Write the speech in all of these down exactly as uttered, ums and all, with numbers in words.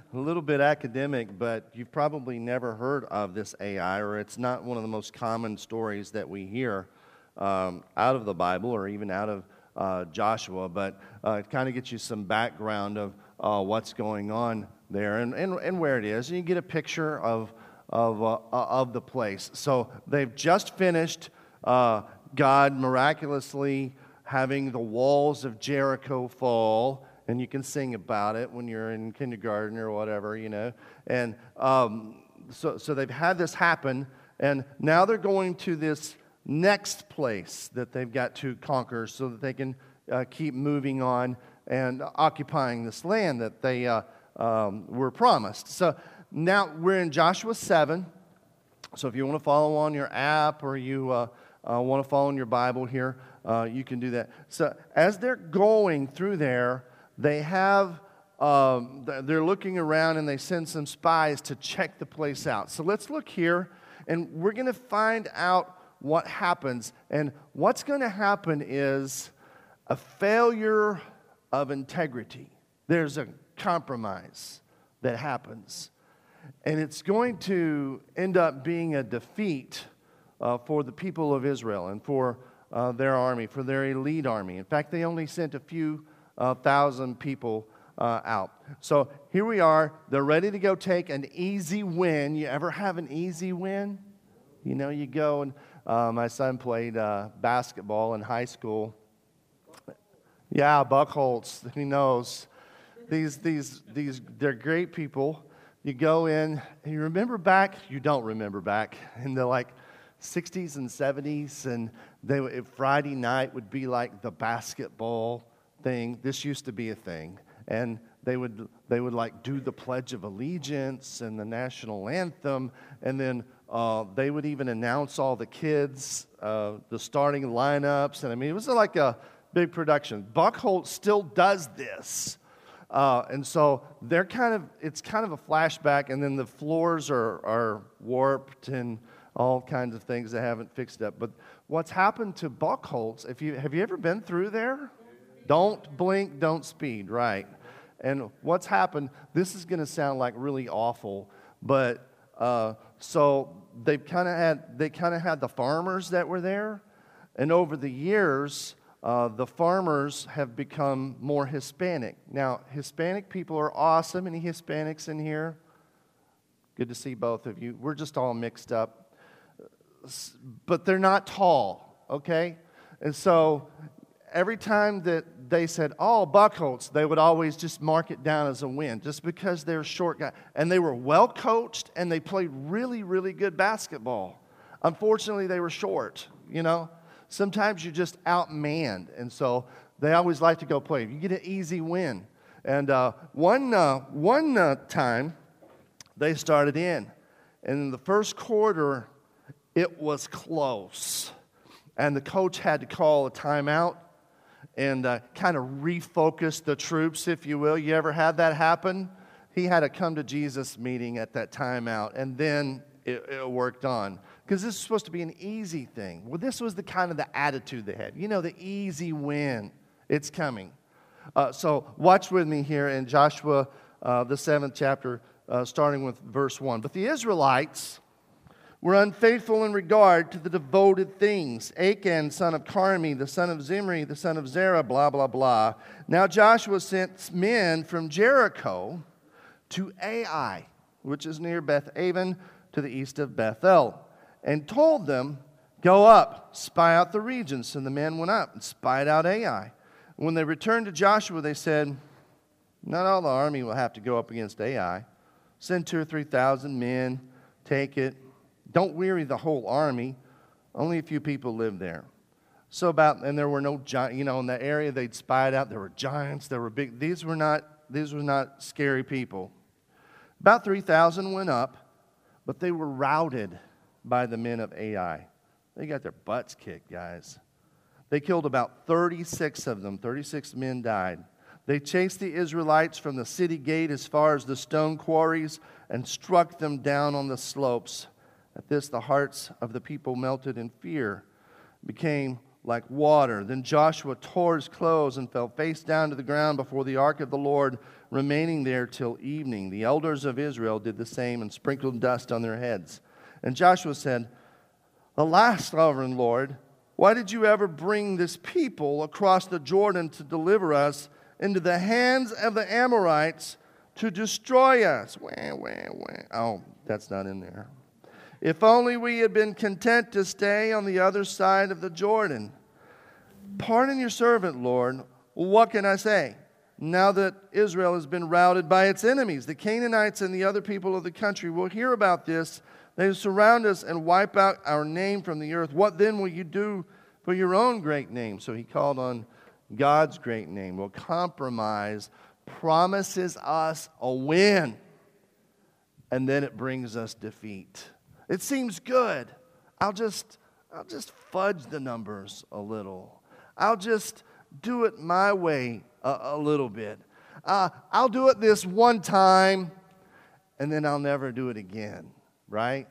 a little bit academic, but you've probably never heard of this A I, or it's not one of the most common stories that we hear um, out of the Bible or even out of uh, Joshua, but uh, it kind of gets you some background of uh, what's going on there and, and, and where it is, and you get a picture of, of, uh, of the place. So they've just finished uh, God miraculously having the walls of Jericho fall. And you can sing about it when you're in kindergarten or whatever, you know. And um, so, so they've had this happen, and now they're going to this next place that they've got to conquer so that they can uh, keep moving on and occupying this land that they uh, um, were promised. So now we're in Joshua seven. So if you want to follow on your app or you uh, uh, want to follow in your Bible here, uh, you can do that. So as they're going through there, They have, um, they're looking around and they send some spies to check the place out. So let's look here, and we're going to find out what happens. And what's going to happen is a failure of integrity. There's a compromise that happens. And it's going to end up being a defeat uh, for the people of Israel and for uh, their army, for their elite army. In fact, they only sent a few A thousand people uh, out. So here we are. They're ready to go take an easy win. You ever have an easy win? You know, you go and uh, my son played uh, basketball in high school. Yeah, Buckholz, he knows. These, these, these, they're great people. You go in, and you remember back, you don't remember back, in the like sixties and seventies, and they Friday night would be like the basketball thing. This used to be a thing, and they would they would like do the Pledge of Allegiance and the national anthem, and then uh, they would even announce all the kids, uh, the starting lineups, and I mean it was like a big production. Buckholz still does this, uh, and so they're kind of it's kind of a flashback, and then the floors are are warped and all kinds of things they haven't fixed up. But what's happened to Buckholz? If you have you ever been through there? Don't blink, don't speed, right? And what's happened, this is going to sound like really awful, but uh, so they kind of had they kind of had the farmers that were there, and over the years, uh, the farmers have become more Hispanic. Now, Hispanic people are awesome. Any Hispanics in here? Good to see both of you. We're just all mixed up, but they're not tall, okay? And so every time that they said, oh, Buckholz, they would always just mark it down as a win, just because they're short guys. And they were well coached, and they played really, really good basketball. Unfortunately, they were short, you know. Sometimes you're just outmanned, and so they always like to go play. You get an easy win. And uh, one, uh, one uh, time, they started in. And in the first quarter, it was close. And the coach had to call a timeout and uh, kind of refocus the troops, if you will. You ever had that happen? He had a come to Jesus meeting at that timeout, and then it, it worked on. Because this is supposed to be an easy thing. Well, this was the kind of the attitude they had. You know, the easy win. It's coming. Uh, so watch with me here in Joshua, uh, the seventh chapter, uh, starting with verse one. But the Israelites were unfaithful in regard to the devoted things. Achan, son of Carmi, the son of Zimri, the son of Zerah, blah, blah, blah. Now Joshua sent men from Jericho to Ai, which is near Beth-aven, to the east of Bethel, and told them, go up, spy out the region. So the men went up and spied out Ai. When they returned to Joshua, they said, not all the army will have to go up against Ai. Send two or three thousand men, take it. Don't weary the whole army. Only a few people live there. So about, and there were no giants, you know, in the area they'd spied out, there were giants, there were big, these were not, these were not scary people. About three thousand went up, but they were routed by the men of Ai. They got their butts kicked, guys. They killed about thirty-six of them. thirty-six men died. They chased the Israelites from the city gate as far as the stone quarries and struck them down on the slopes. At this, the hearts of the people melted in fear, became like water. Then Joshua tore his clothes and fell face down to the ground before the ark of the Lord, remaining there till evening. The elders of Israel did the same and sprinkled dust on their heads. And Joshua said, Alas, sovereign Lord, why did you ever bring this people across the Jordan to deliver us into the hands of the Amorites to destroy us? Wah, wah, wah. Oh, that's not in there. If only we had been content to stay on the other side of the Jordan. Pardon your servant, Lord. What can I say? Now that Israel has been routed by its enemies, the Canaanites and the other people of the country will hear about this. They surround us and wipe out our name from the earth. What then will you do for your own great name? So he called on God's great name. Well, compromise promises us a win, and then it brings us defeat. It seems good. I'll just, I'll just fudge the numbers a little. I'll just do it my way a, a little bit. Uh, I'll do it this one time, and then I'll never do it again. Right?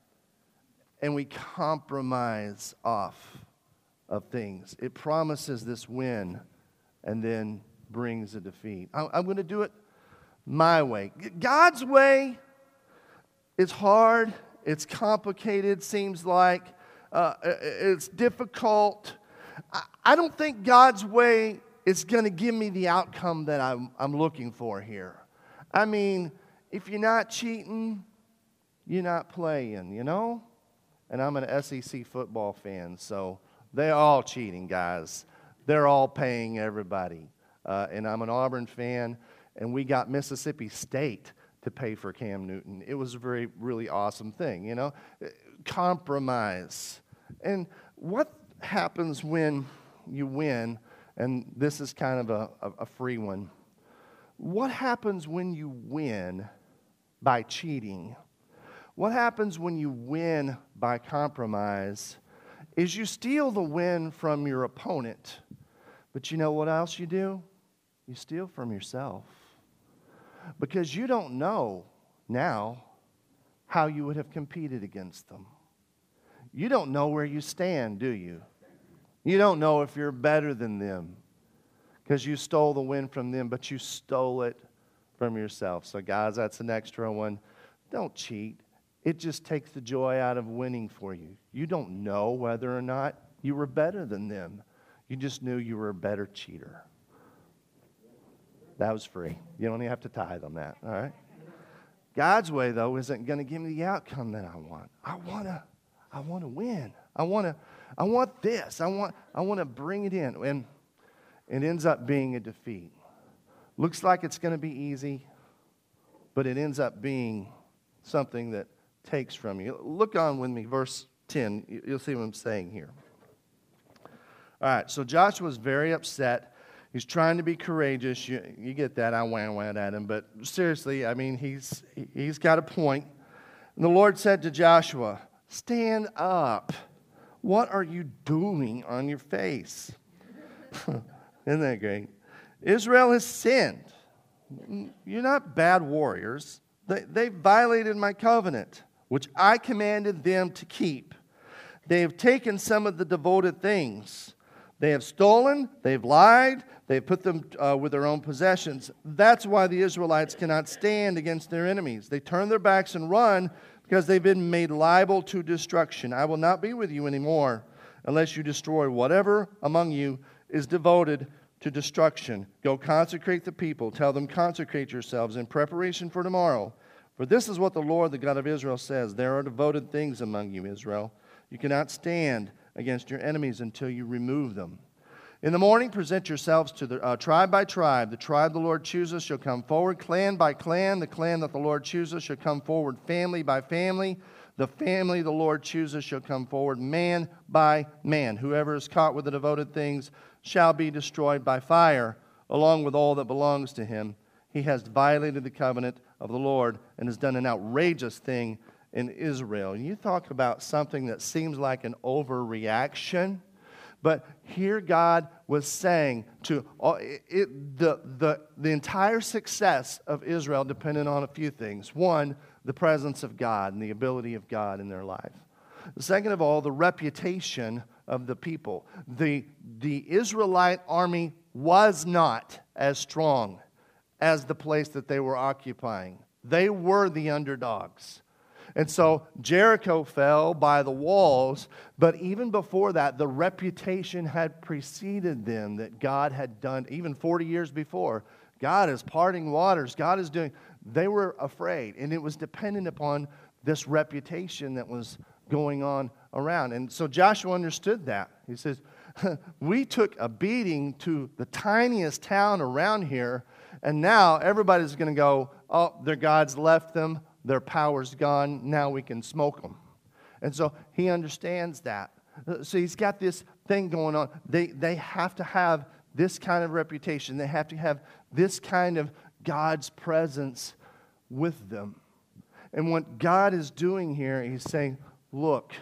And we compromise off of things. It promises this win and then brings a defeat. I'm going to do it my way. God's way is hard. It's complicated, seems like. Uh, it's difficult. I don't think God's way is going to give me the outcome that I'm, I'm looking for here. I mean, if you're not cheating, you're not playing, you know? And I'm an S E C football fan, so they're all cheating, guys. They're all paying everybody. Uh, and I'm an Auburn fan, and we got Mississippi State to pay for Cam Newton. It was a very, really awesome thing, you know? Compromise. And what happens when you win, and this is kind of a, a, a free one. What happens when you win by cheating? What happens when you win by compromise is you steal the win from your opponent. But you know what else you do? You steal from yourself. Because you don't know now how you would have competed against them. You don't know where you stand, do you? You don't know if you're better than them because you stole the win from them, but you stole it from yourself. So guys, that's an extra one. Don't cheat. It just takes the joy out of winning for you. You don't know whether or not you were better than them. You just knew you were a better cheater. That was free. You don't even have to tithe on that, all right? God's way, though, isn't going to give me the outcome that I want. I want to I want to win. I want to I want this. I want I want to bring it in. And it ends up being a defeat. Looks like it's going to be easy, but it ends up being something that takes from you. Look on with me, verse ten. You'll see what I'm saying here. All right, so Joshua's very upset. He's trying to be courageous. You, you get that. I went went at him. But seriously, I mean, he's he's got a point. And the Lord said to Joshua, stand up. What are you doing on your face? Isn't that great? Israel has sinned. You're not bad warriors. They, they violated my covenant, which I commanded them to keep. They have taken some of the devoted things. They have stolen, they've lied, they've put them uh, with their own possessions. That's why the Israelites cannot stand against their enemies. They turn their backs and run because they've been made liable to destruction. I will not be with you anymore unless you destroy whatever among you is devoted to destruction. Go consecrate the people. Tell them, consecrate yourselves in preparation for tomorrow. For this is what the Lord, the God of Israel, says. There are devoted things among you, Israel. You cannot stand against your enemies until you remove them. In the morning, present yourselves to the uh, tribe by tribe. The tribe the Lord chooses shall come forward. Clan by clan, the clan that the Lord chooses shall come forward. Family by family, the family the Lord chooses shall come forward. Man by man. Whoever is caught with the devoted things shall be destroyed by fire, along with all that belongs to him. He has violated the covenant of the Lord and has done an outrageous thing in Israel. And you talk about something that seems like an overreaction, but here God was saying to all, it, it, the, the, the entire success of Israel depended on a few things. One, the presence of God and the ability of God in their life. Second of all, the reputation of the people. The, the Israelite army was not as strong as the place that they were occupying. They were the underdogs. And so Jericho fell by the walls, but even before that, the reputation had preceded them that God had done, even forty years before. God is parting waters. God is doing. They were afraid, and it was dependent upon this reputation that was going on around. And so Joshua understood that. He says, we took a beating to the tiniest town around here, and now everybody's going to go, oh, their God's left them. Their power's gone. Now we can smoke them. And so he understands that. So he's got this thing going on. They, they have to have this kind of reputation. They have to have this kind of God's presence with them. And what God is doing here, he's saying, look,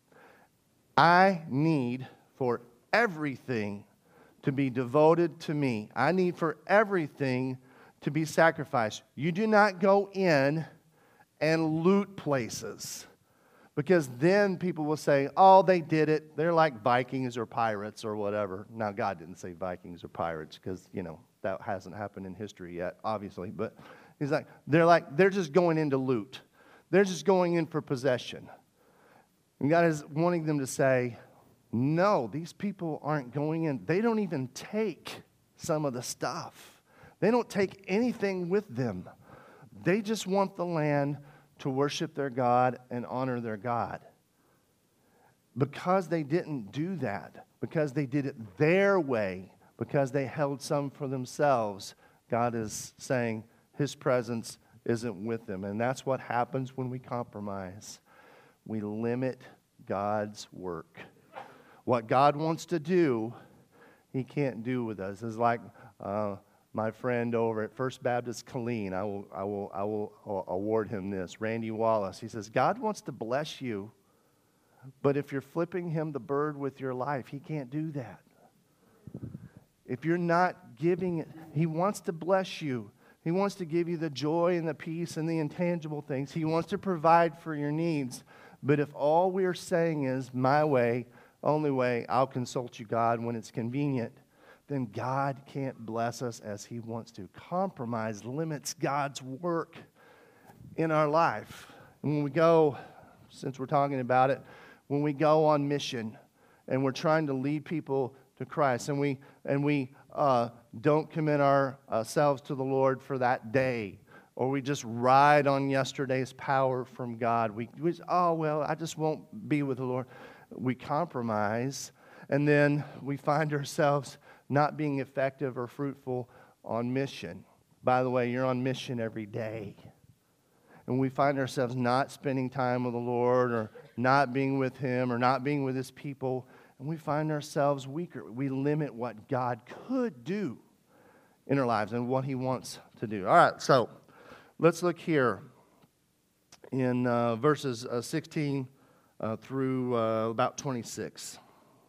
I need for everything to be devoted to me. I need for everything to be sacrificed. You do not go in and loot places, because then people will say, oh, they did it. They're like Vikings or pirates or whatever. Now, God didn't say Vikings or pirates because, you know, that hasn't happened in history yet, obviously. But he's like, they're like, they're just going in to loot. They're just going in for possession. And God is wanting them to say, no, these people aren't going in. They don't even take some of the stuff. They don't take anything with them. They just want the land to worship their God and honor their God. Because they didn't do that, because they did it their way, because they held some for themselves, God is saying His presence isn't with them. And that's what happens when we compromise. We limit God's work. What God wants to do, He can't do with us. It's like uh, my friend over at First Baptist Killeen. I will, I will, I will award him this. Randy Wallace. He says, God wants to bless you, but if you're flipping Him the bird with your life, He can't do that. If you're not giving it, He wants to bless you. He wants to give you the joy and the peace and the intangible things. He wants to provide for your needs. But if all we're saying is, my way, only way, I'll consult you, God, when it's convenient, then God can't bless us as He wants to. Compromise limits God's work in our life. And when we go, since we're talking about it, when we go on mission and we're trying to lead people to Christ, and we and we uh, don't commit our, ourselves to the Lord for that day, or we just ride on yesterday's power from God. We, we oh, well, I just won't be with the Lord. We compromise, and then we find ourselves not being effective or fruitful on mission. By the way, you're on mission every day. And we find ourselves not spending time with the Lord, or not being with Him, or not being with His people, and we find ourselves weaker. We limit what God could do in our lives and what He wants to do. All right, so let's look here in uh, verses uh, sixteen uh, through uh, about twenty-six.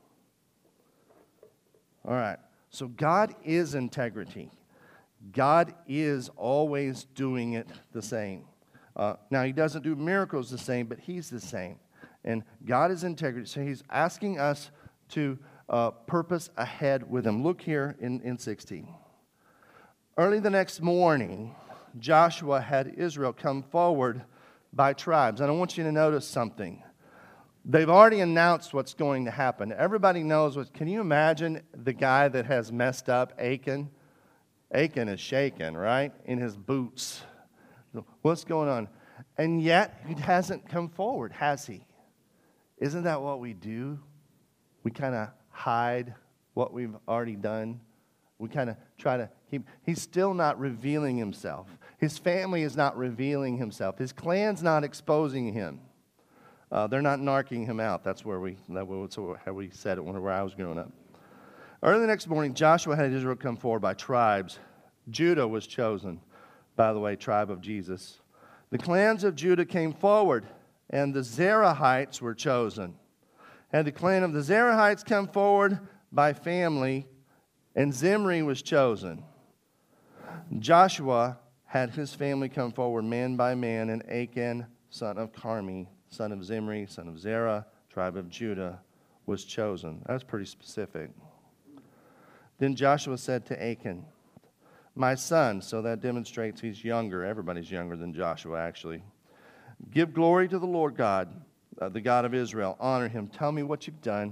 All right, so God is integrity. God is always doing it the same. Uh, now, He doesn't do miracles the same, but He's the same. And God is integrity, so He's asking us to uh, purpose ahead with Him. Look here in, in sixteen. Early the next morning, Joshua had Israel come forward by tribes. And I want you to notice something. They've already announced what's going to happen. Everybody knows what. Can you imagine the guy that has messed up, Achan? Achan is shaking, right? In his boots. What's going on? And yet, he hasn't come forward, has he? Isn't that what we do? We kind of hide what we've already done. We kind of try to keep. He's still not revealing himself. His family is not revealing himself. His clan's not exposing him. Uh, they're not narking him out. That's where we. That's how we said it whenever I was growing up. Early the next morning, Joshua had Israel come forward by tribes. Judah was chosen. By the way, tribe of Jesus. The clans of Judah came forward, and the Zerahites were chosen. And the clan of the Zerahites come forward by family, and Zimri was chosen. Joshua had his family come forward man by man, and Achan, son of Carmi, son of Zimri, son of Zerah, tribe of Judah, was chosen. That's pretty specific. Then Joshua said to Achan, my son, so that demonstrates he's younger. Everybody's younger than Joshua, actually. Give glory to the Lord God, uh, the God of Israel. Honor him. Tell me what you've done.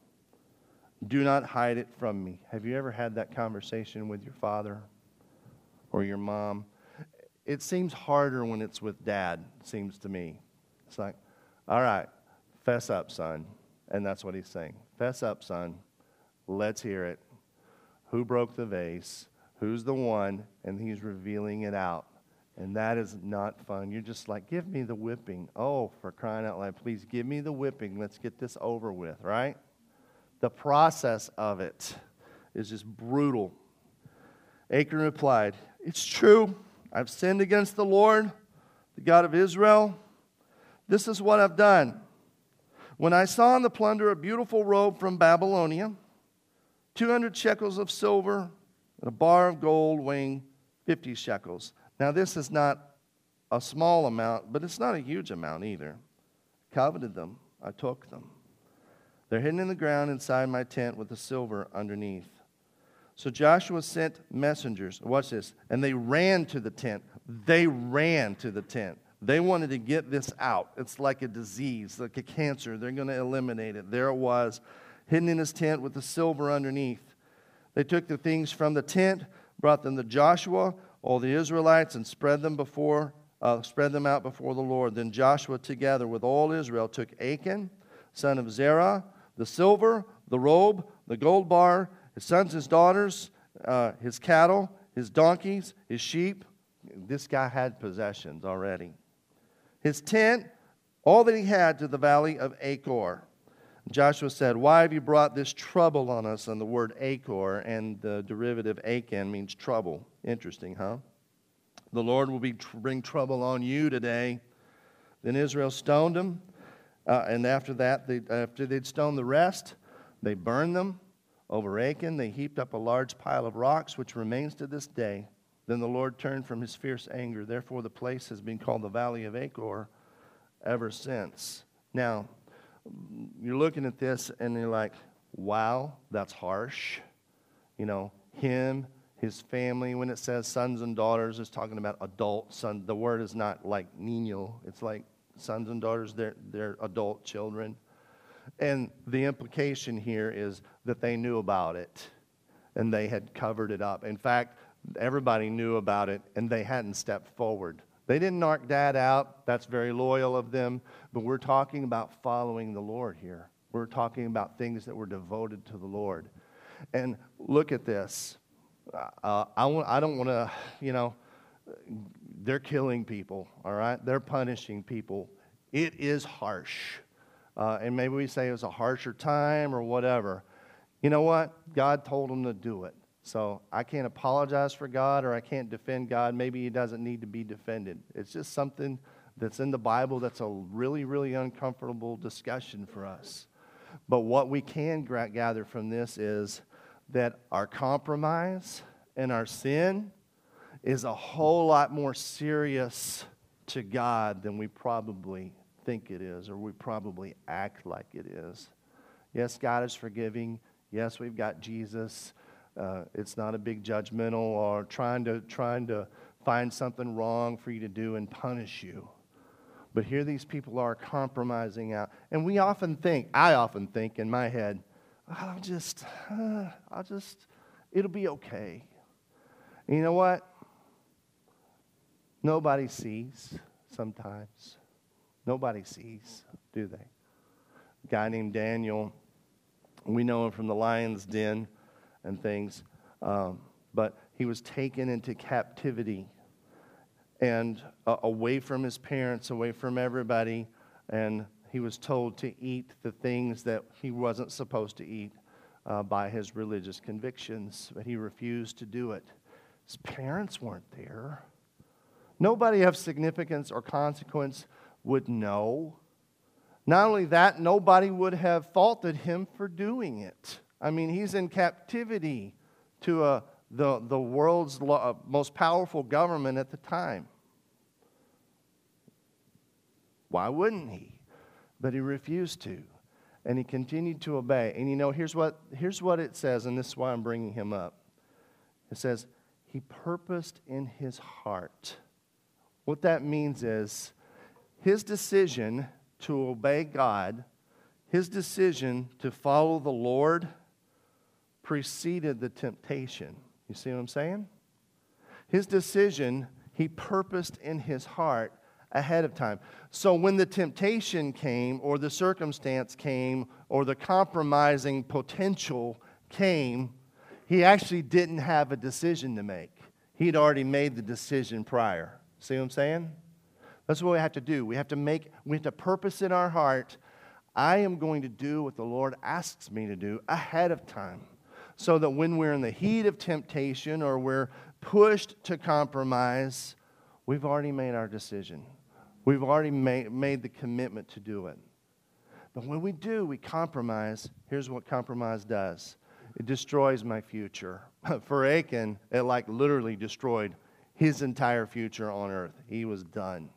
Do not hide it from me. Have you ever had that conversation with your father or your mom? It seems harder when it's with dad, it seems to me. It's like, all right, fess up, son. And that's what he's saying. Fess up, son. Let's hear it. Who broke the vase? Who's the one? And he's revealing it out. And that is not fun. You're just like, give me the whipping. Oh, for crying out loud, please give me the whipping. Let's get this over with, right? The process of it is just brutal. Achan replied, it's true. I've sinned against the Lord, the God of Israel. This is what I've done. When I saw in the plunder a beautiful robe from Babylonia, two hundred shekels of silver, and a bar of gold weighing fifty shekels. Now, this is not a small amount, but it's not a huge amount either. I coveted them. I took them. They're hidden in the ground inside my tent with the silver underneath. So Joshua sent messengers. Watch this. And they ran to the tent. They ran to the tent. They wanted to get this out. It's like a disease, like a cancer. They're going to eliminate it. There it was, hidden in his tent with the silver underneath. They took the things from the tent, brought them to Joshua, all the Israelites, and spread them before, uh, spread them out before the Lord. Then Joshua, together with all Israel, took Achan, son of Zerah, the silver, the robe, the gold bar, his sons, his daughters, uh, his cattle, his donkeys, his sheep. This guy had possessions already. His tent, all that he had, to the valley of Achor. Joshua said, why have you brought this trouble on us? And the word Achor and the derivative Achan means trouble. Interesting, huh? The Lord will be tr- bring trouble on you today. Then Israel stoned him. Uh, and after that, they, after they'd stoned the rest, they burned them over Achan. They heaped up a large pile of rocks, which remains to this day. Then the Lord turned from his fierce anger. Therefore, the place has been called the Valley of Achor ever since. Now, you're looking at this and you're like, wow, that's harsh. You know, him, his family, when it says sons and daughters, it's talking about adult sons. The word is not like niño. It's like sons and daughters, they're, they're adult children. And the implication here is that they knew about it and they had covered it up. In fact, everybody knew about it and they hadn't stepped forward. They didn't knock dad out. That's very loyal of them. But we're talking about following the Lord here. We're talking about things that were devoted to the Lord. And look at this. Uh, I, want, I don't want to, you know, they're killing people, all right? They're punishing people. It is harsh. Uh, and maybe we say it was a harsher time or whatever. You know what? God told them to do it. So I can't apologize for God or I can't defend God. Maybe he doesn't need to be defended. It's just something that's in the Bible that's a really, really uncomfortable discussion for us. But what we can gather from this is that our compromise and our sin is a whole lot more serious to God than we probably think it is or we probably act like it is. Yes, God is forgiving. Yes, we've got Jesus. Uh, it's not a big judgmental or trying to trying to find something wrong for you to do and punish you. But here these people are compromising out. And we often think, I often think in my head, I'll just, uh, I'll just, it'll be okay. And you know what? Nobody sees sometimes. Nobody sees, do they? A guy named Daniel, we know him from the lion's den and things, um, but he was taken into captivity and uh, away from his parents, away from everybody, and he was told to eat the things that he wasn't supposed to eat uh, by his religious convictions, but he refused to do it. His parents weren't there. Nobody of significance or consequence would know. Not only that, nobody would have faulted him for doing it. I mean, he's in captivity to a, the, the world's lo- most powerful government at the time. Why wouldn't he? But he refused to. And he continued to obey. And you know, here's what, here's what it says, and this is why I'm bringing him up. It says, he purposed in his heart. What that means is his decision to obey God, his decision to follow the Lord preceded the temptation. You see what I'm saying? His decision, he purposed in his heart ahead of time. So when the temptation came, or the circumstance came, or the compromising potential came, he actually didn't have a decision to make. He'd already made the decision prior. See what I'm saying? That's what we have to do. We have to make, we have to purpose in our heart, I am going to do what the Lord asks me to do ahead of time. So that when we're in the heat of temptation or we're pushed to compromise, we've already made our decision. We've already made, made the commitment to do it. But when we do, we compromise. Here's what compromise does. It destroys my future. For Achan, it like literally destroyed his entire future on earth. He was done.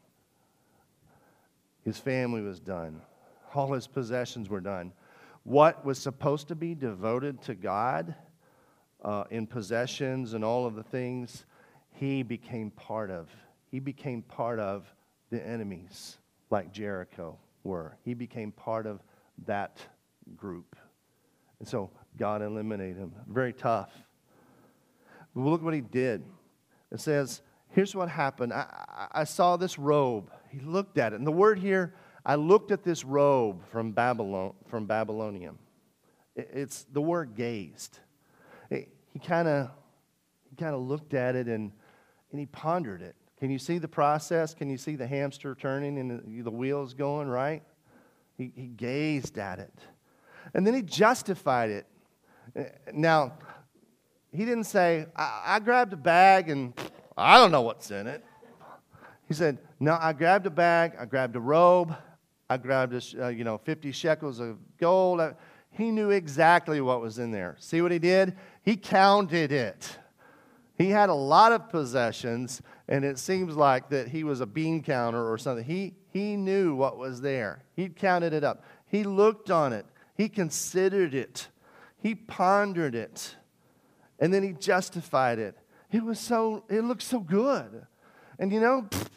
His family was done. All his possessions were done. What was supposed to be devoted to God uh, in possessions and all of the things, he became part of. He became part of the enemies like Jericho were. He became part of that group. And so God eliminated him. Very tough. But look what he did. It says, here's what happened. I, I, I saw this robe. He looked at it. And the word here, I looked at this robe from Babylon, from Babylonian. It, it's the word gazed. It, he kind of he kind of looked at it and, and he pondered it. Can you see the process? Can you see the hamster turning and the, the wheels going, right? He, he gazed at it. And then he justified it. Now, he didn't say, I, I grabbed a bag and I don't know what's in it. He said, no, I grabbed a bag, I grabbed a robe, I grabbed, a, uh, you know, fifty shekels of gold. He knew exactly what was in there. See what he did? He counted it. He had a lot of possessions, and it seems like that he was a bean counter or something. He, he knew what was there. He counted it up. He looked on it. He considered it. He pondered it. And then he justified it. It was so, it looked so good. And you know, pfft,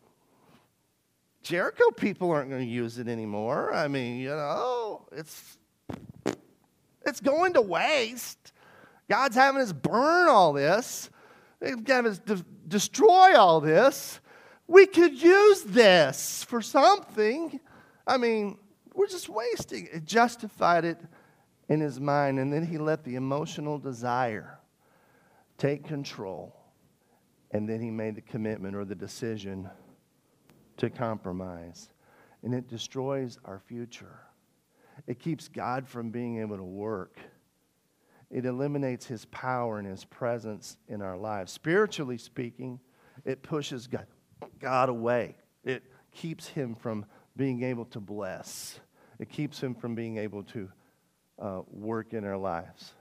Jericho people aren't going to use it anymore. I mean, you know, it's it's going to waste. God's having us burn all this. He's having us de- destroy all this. We could use this for something. I mean, we're just wasting it. Justified it in his mind, and then he let the emotional desire take control. And then he made the commitment or the decision to compromise. And it destroys our future. It keeps God from being able to work. It eliminates his power and his presence in our lives. Spiritually speaking, it pushes God, God away. It keeps him from being able to bless. It keeps him from being able to uh, work in our lives.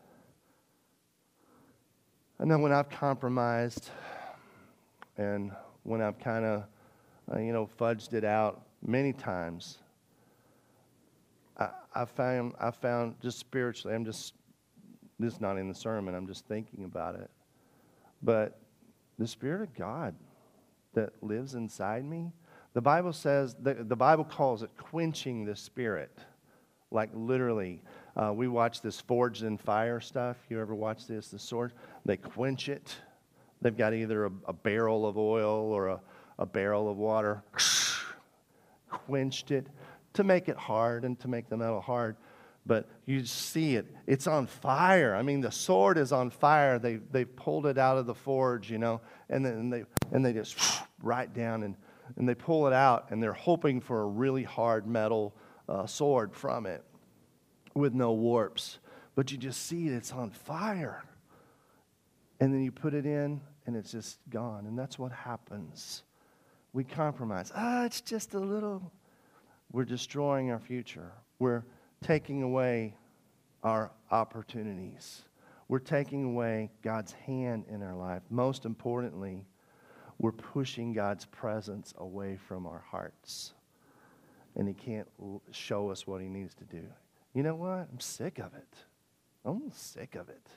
I know when I've compromised and when I've kind of, uh, you know, fudged it out many times, I, I found, I found just spiritually, I'm just, this is not in the sermon, I'm just thinking about it. But the Spirit of God that lives inside me, the Bible says, the, the Bible calls it quenching the Spirit. Like literally, uh, we watch this Forged in Fire stuff. You ever watch this, the sword? They quench it. They've got either a, a barrel of oil or a, a barrel of water. Quenched it to make it hard and to make the metal hard. But you see it. It's on fire. I mean, the sword is on fire. They they pulled it out of the forge, you know, and then they and they just right down and, and they pull it out, and they're hoping for a really hard metal uh, sword from it with no warps. But you just see it. It's on fire. And then you put it in, and it's just gone. And that's what happens. We compromise. Ah, it's just a little. We're destroying our future. We're taking away our opportunities. We're taking away God's hand in our life. Most importantly, we're pushing God's presence away from our hearts. And he can't show us what he needs to do. You know what? I'm sick of it. I'm sick of it.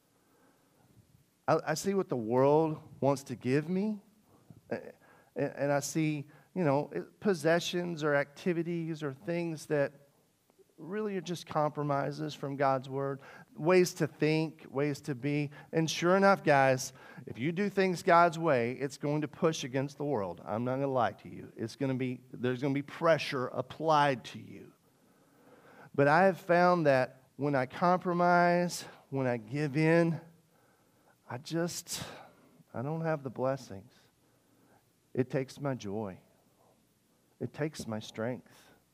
I, I see what the world wants to give me, and, and I see, you know, possessions or activities or things that really are just compromises from God's word, ways to think, ways to be. And sure enough, guys, if you do things God's way, it's going to push against the world. I'm not going to lie to you. It's going to be, there's going to be pressure applied to you. But I have found that when I compromise, when I give in, I just, I don't have the blessings. It takes my joy. It takes my strength.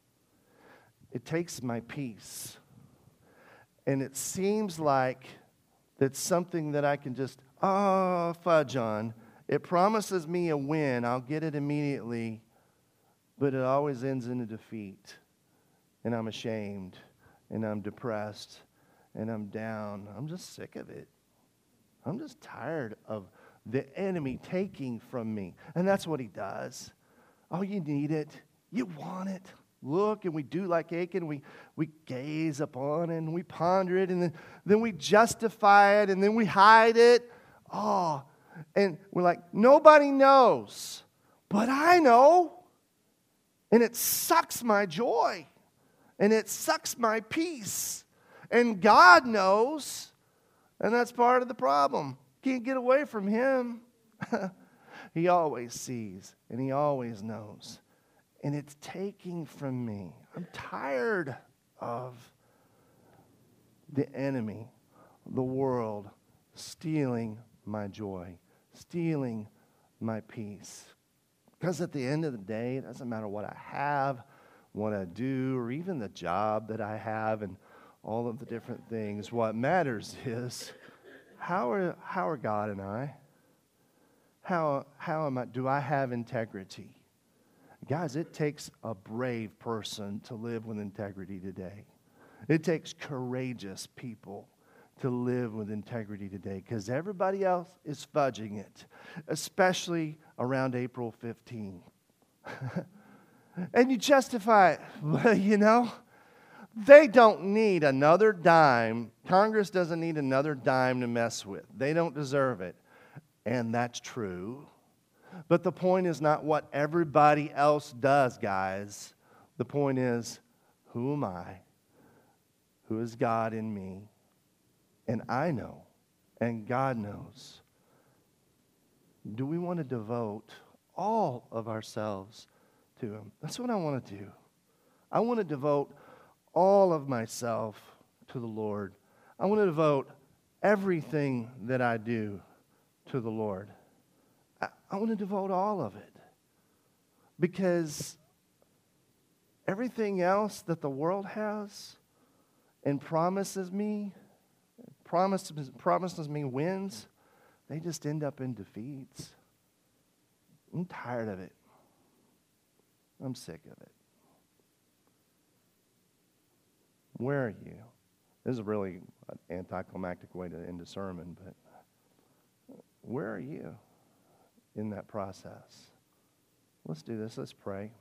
It takes my peace. And it seems like that's something that I can just, oh, fudge on. It promises me a win. I'll get it immediately. But it always ends in a defeat. And I'm ashamed. And I'm depressed. And I'm down. I'm just sick of it. I'm just tired of the enemy taking from me. And that's what he does. Oh, you need it. You want it. Look, and we do like Achan. We, we gaze upon it, and we ponder it, and then, then we justify it, and then we hide it. Oh, and we're like, nobody knows, but I know. And it sucks my joy, and it sucks my peace. And God knows, and that's part of the problem. Can't get away from Him. He always sees, and He always knows. And it's taking from me. I'm tired of the enemy, the world, stealing my joy, stealing my peace. Because at the end of the day, it doesn't matter what I have, what I do, or even the job that I have and all of the different things. What matters is how are, how are God and I? How, how am I? Do I have integrity? Guys, it takes a brave person to live with integrity today. It takes courageous people to live with integrity today because everybody else is fudging it, especially around April fifteenth. And you justify it. Well, you know, they don't need another dime. Congress doesn't need another dime to mess with. They don't deserve it. And that's true. But the point is not what everybody else does, guys. The point is, who am I? Who is God in me? And I know, and God knows. Do we want to devote all of ourselves to Him? That's what I want to do. I want to devote all of myself to the Lord. I want to devote everything that I do to the Lord. I want to devote all of it because everything else that the world has and promises me, promises, promises me wins, they just end up in defeats. I'm tired of it. I'm sick of it. Where are you? This is really an anticlimactic way to end a sermon, but where are you in that process? Let's do this. Let's pray.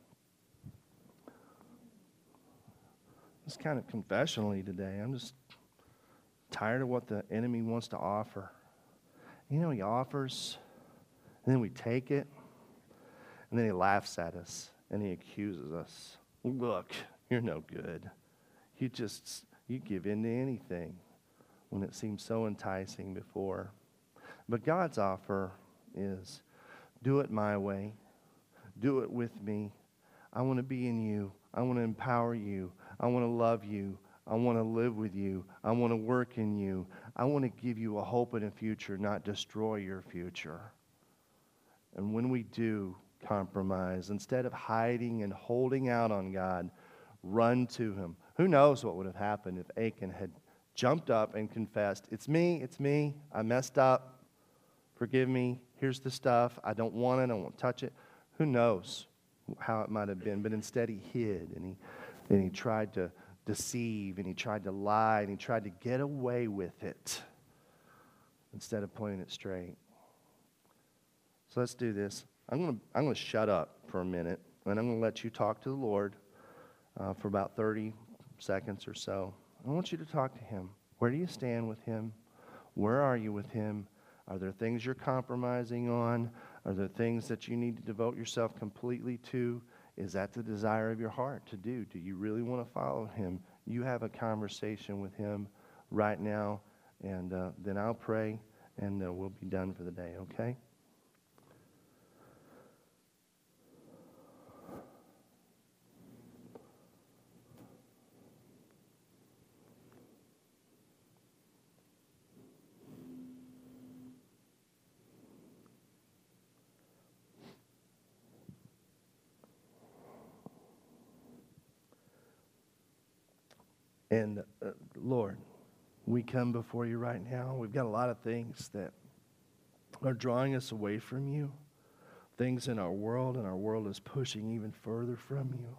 It's kind of confessionally today. I'm just tired of what the enemy wants to offer. You know, he offers, and then we take it, and then he laughs at us, and he accuses us. Look, you're no good. You just, you give in to anything when it seems so enticing before. But God's offer is, do it my way. Do it with me. I want to be in you. I want to empower you. I want to love you. I want to live with you. I want to work in you. I want to give you a hope and a future, not destroy your future. And when we do compromise, instead of hiding and holding out on God, run to Him. Who knows what would have happened if Achan had jumped up and confessed, it's me, it's me, I messed up, forgive me, here's the stuff, I don't want it, I won't touch it. Who knows how it might have been, but instead he hid and he, and he tried to deceive and he tried to lie and he tried to get away with it instead of pointing it straight. So let's do this. I'm going to I'm going to shut up for a minute and I'm going to let you talk to the Lord uh, for about thirty seconds or so, I want you to talk to him. Where do you stand with him? Where are you with him? Are there things you're compromising on? Are there things that you need to devote yourself completely to? Is that the desire of your heart to do? Do you really want to follow him? You have a conversation with him right now, and uh, then I'll pray, and uh, we'll be done for the day, okay? And uh, Lord, we come before you right now. We've got a lot of things that are drawing us away from you, things in our world, and our world is pushing even further from you.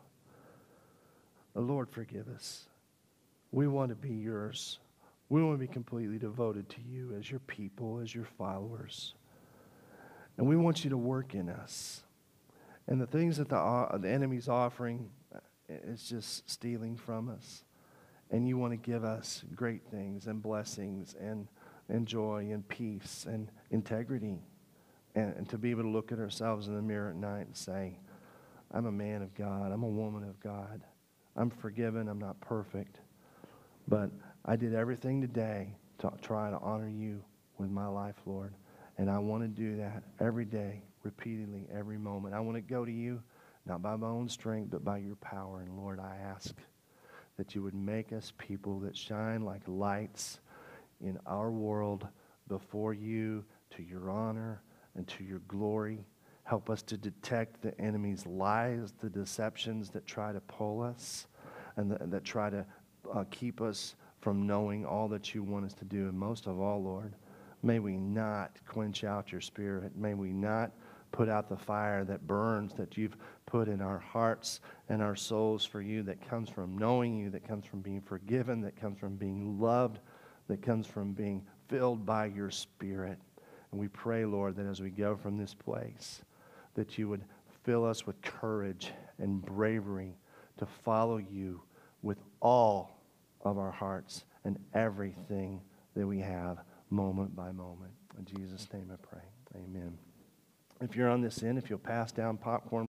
Uh, Lord, forgive us. We want to be yours. We want to be completely devoted to you as your people, as your followers. And we want you to work in us. And the things that the, uh, the enemy's offering uh, is just stealing from us. And you want to give us great things and blessings and, and joy and peace and integrity. And, and to be able to look at ourselves in the mirror at night and say, I'm a man of God. I'm a woman of God. I'm forgiven. I'm not perfect. But I did everything today to try to honor you with my life, Lord. And I want to do that every day, repeatedly, every moment. I want to go to you, not by my own strength, but by your power. And Lord, I ask that you would make us people that shine like lights in our world before you, to your honor and to your glory. Help us to detect the enemy's lies, the deceptions that try to pull us and the, that try to uh, keep us from knowing all that you want us to do. And most of all, Lord, may we not quench out your spirit. May we not put out the fire that burns, that you've put in our hearts and our souls for you, that comes from knowing you, that comes from being forgiven, that comes from being loved, that comes from being filled by your Spirit. And we pray, Lord, that as we go from this place, that you would fill us with courage and bravery to follow you with all of our hearts and everything that we have, moment by moment. In Jesus' name I pray. Amen. If you're on this end, if you'll pass down popcorn.